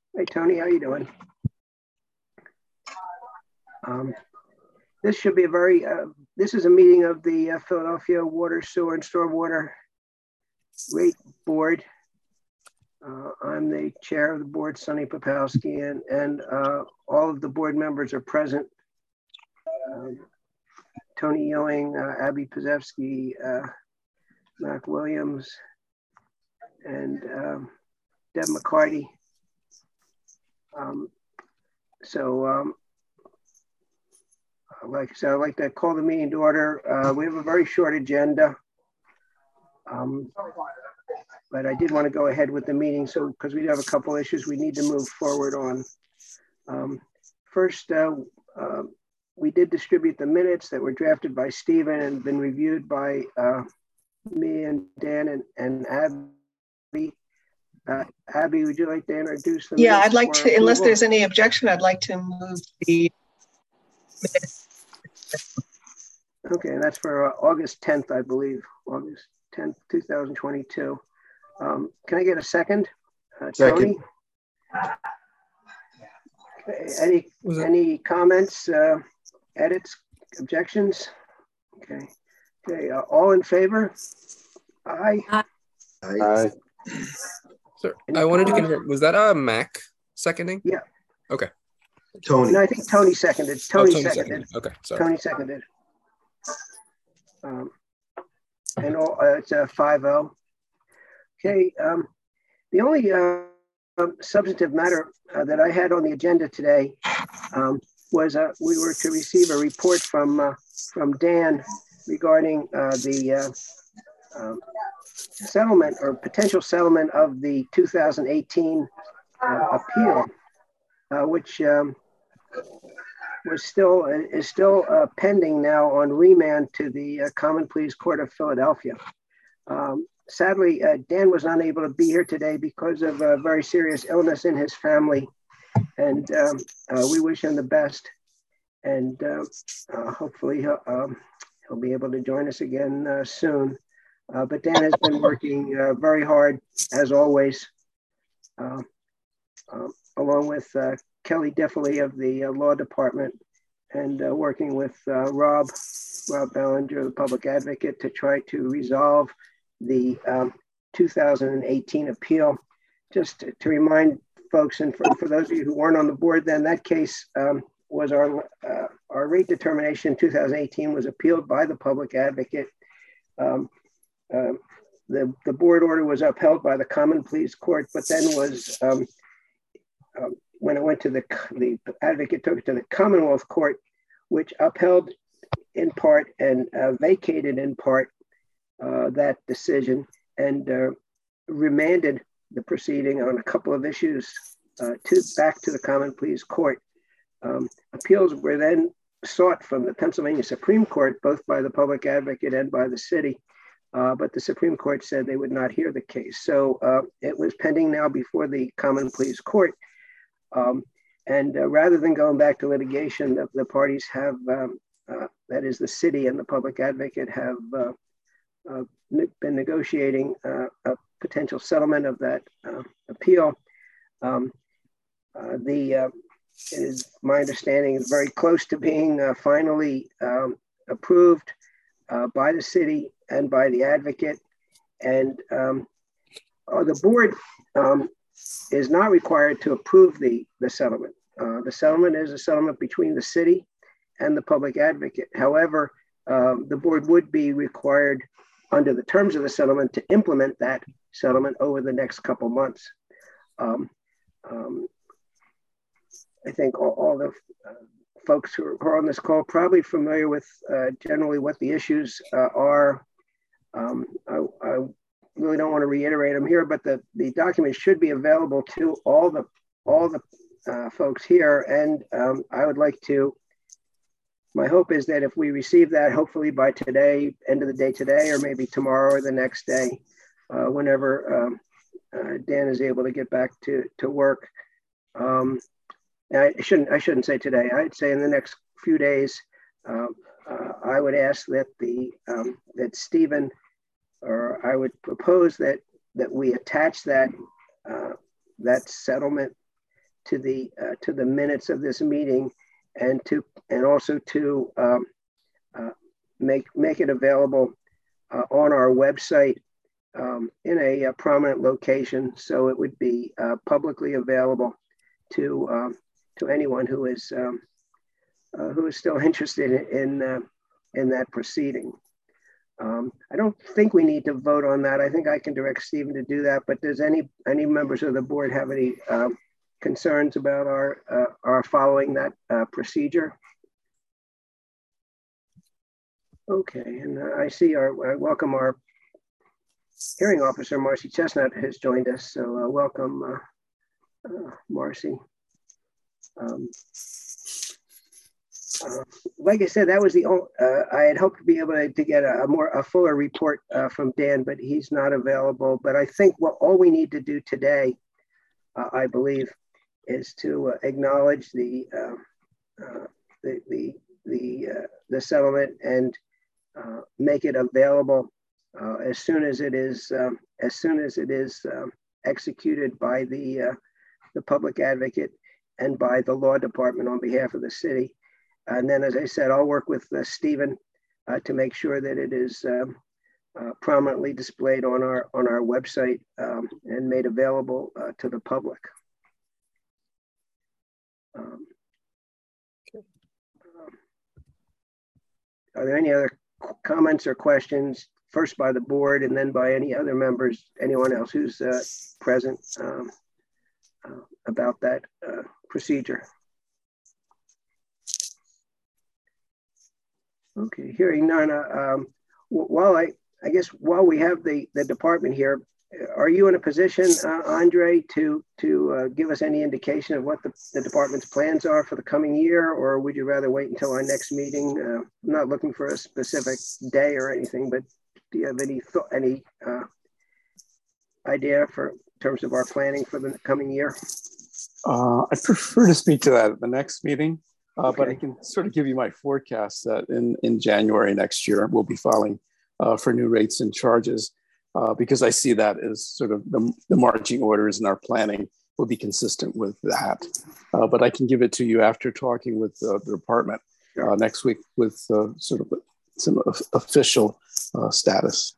Hey, Tony, how you doing? This should be a very, this is a meeting of the Philadelphia Water, Sewer, and Stormwater Rate Board. I'm the chair of the board, Sonny Popowski, and all of the board members are present. Tony Ewing, Abby Pazewski, Mac Williams, and Deb McCarty. Like I said, I'd like to call the meeting to order. We have a very short agenda, but I did want to go ahead with the meeting. So, because we have a couple issues we need to move forward on. First, we did distribute the minutes that were drafted by Stephen and been reviewed by me and Dan and Abby. Abby, would you like to introduce them? Yeah, I'd like to, unless there's any objection, I'd like to move the minutes. Okay, and that's for August 10th, I believe, August 10th, 2022. Can I get a second? Second. Tony? Okay, any comments, edits, objections? Okay, all in favor? Aye. Aye. Sir, I wanted to confirm, was that Mac seconding? Yeah. Okay. Tony. No, I think Tony seconded. Tony seconded. Okay, sorry. Tony seconded. And all, it's a 5-0. Okay, the only substantive matter that I had on the agenda today was we were to receive a report from Dan regarding the settlement or potential settlement of the 2018 appeal, which is still pending now on remand to the Common Pleas Court of Philadelphia. Sadly, Dan was unable to be here today because of a very serious illness in his family, and we wish him the best. And hopefully he'll be able to join us again soon. But Dan has been working very hard, as always, along with Kelly Diffley of the law department, and working with Rob Ballinger, the public advocate, to try to resolve the 2018 appeal. Just to remind folks, and for those of you who weren't on the board then, that case was our rate determination in 2018 was appealed by the public advocate. The board order was upheld by the Common Pleas Court, but then was, when it went to the advocate took it to the Commonwealth Court, which upheld in part and vacated in part that decision, and remanded the proceeding on a couple of issues back to the Common Pleas Court. Appeals were then sought from the Pennsylvania Supreme Court, both by the public advocate and by the city, but the Supreme Court said they would not hear the case. So it was pending now before the Common Pleas Court. And rather than going back to litigation, the parties have, that is the city and the public advocate, have been negotiating a potential settlement of that appeal. It is my understanding is very close to being finally approved by the city and by the advocate. And the board is not required to approve the settlement. The settlement is a settlement between the city and the public advocate. However, the board would be required under the terms of the settlement to implement that settlement over the next couple months. I think all the folks who are on this call probably familiar with generally what the issues are. I really don't want to reiterate them here, but the document should be available to all the folks here. And I would like to, my hope is that if we receive that, hopefully by today, end of the day today, or maybe tomorrow or the next day, whenever Dan is able to get back to work. I shouldn't say today. I'd say in the next few days, I would ask that that Stephen, or I would propose that we attach that settlement to the minutes of this meeting, and also to make it available on our website in a prominent location, so it would be publicly available to anyone who is still interested in that proceeding. I don't think we need to vote on that. I think I can direct Stephen to do that. But does any members of the board have any concerns about our following that procedure? Okay, and I welcome our hearing officer, Marcy Chestnut, has joined us. So welcome, Marcy. Like I said, that was I had hoped to be able to get a fuller report from Dan, but he's not available. But I think all we need to do today, I believe, is to acknowledge the settlement and make it available as soon as it is executed by the public advocate and by the law department on behalf of the city. And then, as I said, I'll work with Stephen to make sure that it is prominently displayed on our website and made available to the public. Are there any other comments or questions, first by the board and then by any other members, anyone else who's present about that procedure? Okay, hearing none. While we have the department here, are you in a position, Andre, to give us any indication of what the department's plans are for the coming year, or would you rather wait until our next meeting? I'm not looking for a specific day or anything, but do you have any idea in terms of our planning for the coming year? I prefer to speak to that at the next meeting. Okay. But I can sort of give you my forecast that in January next year, we'll be filing for new rates and charges because I see that as sort of the marching orders, and our planning will be consistent with that. But I can give it to you after talking with the department next week with sort of some official status.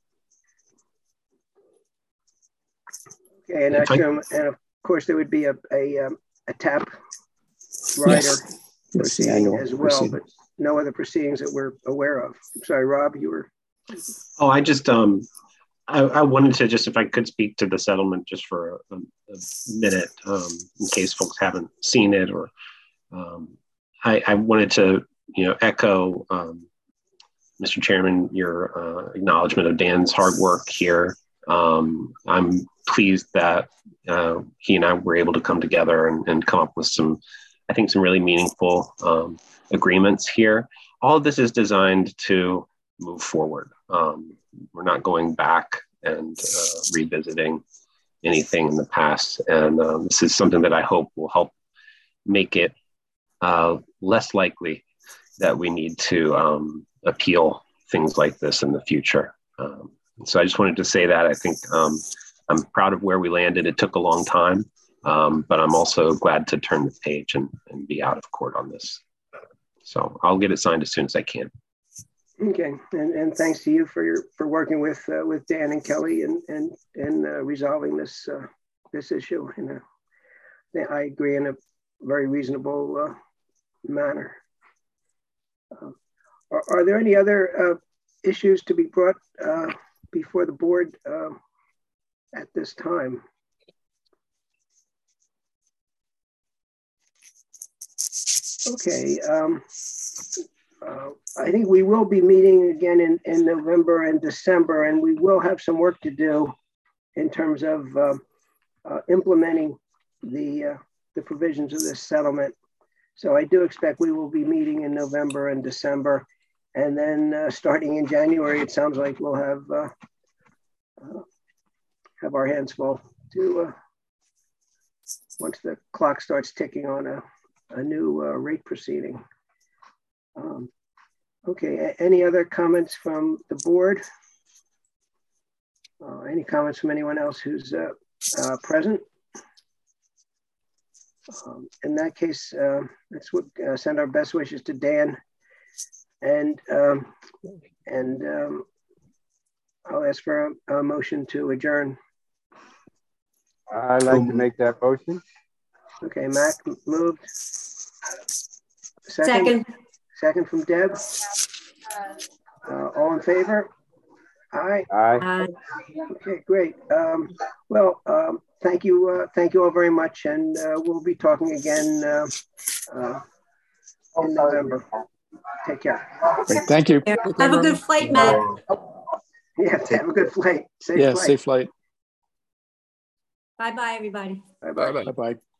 Okay, and of course there would be a TAP rider. Yes. Proceeding as well, proceeding. But no other proceedings that we're aware of. I'm sorry, Rob, you were. Oh, I just I wanted to just, if I could, speak to the settlement just for a minute, in case folks haven't seen it, or I wanted to echo Mr. Chairman, your acknowledgement of Dan's hard work here. I'm pleased that he and I were able to come together and come up with some really meaningful agreements here. All of this is designed to move forward. We're not going back and revisiting anything in the past. And this is something that I hope will help make it less likely that we need to appeal things like this in the future. So I just wanted to say that I think I'm proud of where we landed. It took a long time. But I'm also glad to turn the page and be out of court on this. So I'll get it signed as soon as I can. Okay, and thanks to you for working with Dan and Kelly and resolving this issue. I agree in a very reasonable manner. Are there any other issues to be brought before the board at this time? Okay, I think we will be meeting again in November and December, and we will have some work to do in terms of implementing the provisions of this settlement. So I do expect we will be meeting in November and December, and then starting in January, it sounds like we'll have our hands full to once the clock starts ticking on a new rate proceeding. Okay, any other comments from the board? Any comments from anyone else who's present? In that case, let's send our best wishes to Dan, and I'll ask for a motion to adjourn. I'd like to make that motion. Okay, Mac moved. Second from Deb. All in favor? Aye. Aye. Okay, great. Thank you all very much, and we'll be talking again in November. Take care. Great, thank you. Have a good flight, Matt. Yeah, have a good flight. Safe flight. Safe flight. Bye-bye, everybody. Bye-bye. Bye-bye.